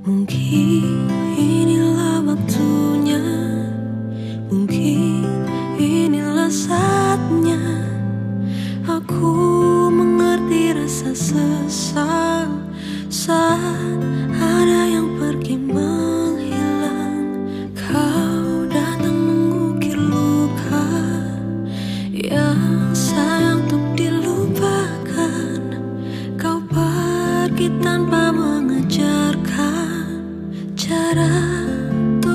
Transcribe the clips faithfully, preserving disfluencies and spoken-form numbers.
Mungkin inilah waktunya, mungkin inilah saatnya aku mengerti rasa sesal saat ada yang pergi menghilang. Kau datang mengukir luka yang sayang untuk dilupakan. Kau pergi tanpa mengajarkan cara untuk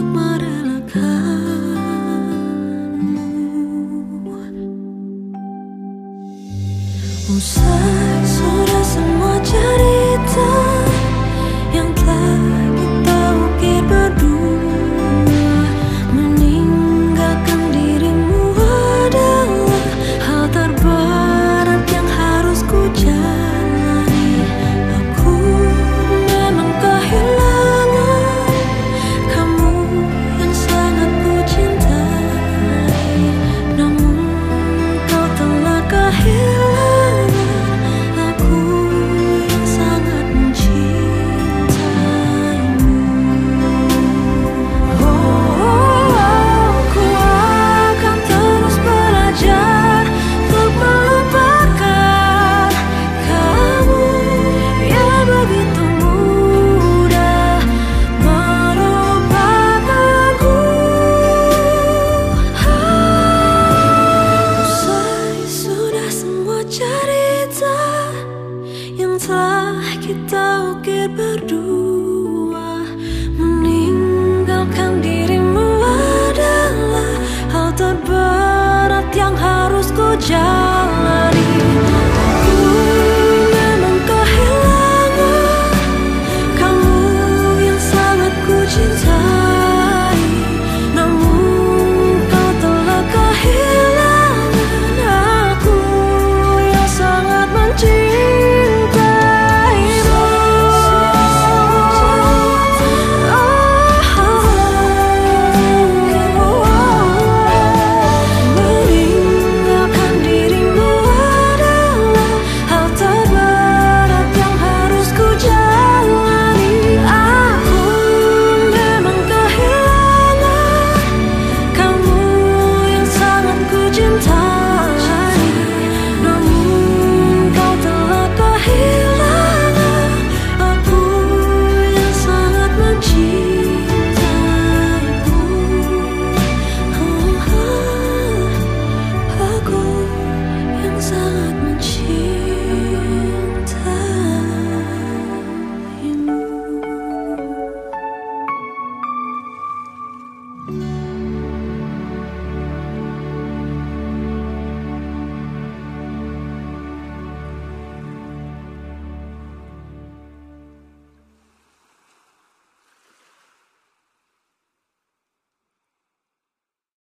merelakanmu. Usai sudah semua cerita yang telah kita ukir berdua, meninggalkan dirimu adalah hal terberat yang harus ku jalani. Aku memang kehilangan kamu yang sangat ku cintai, namun kau telah kehilangan aku yang sangat mencintaimu. Oh, ku akan terus belajar untuk melupakan kamu yang begitu mudah melupakanku. Usai sudah semua cerita yang telah kita ukir berdua, meninggalkan dirimu adalah hal terberat yang harus ku jalani.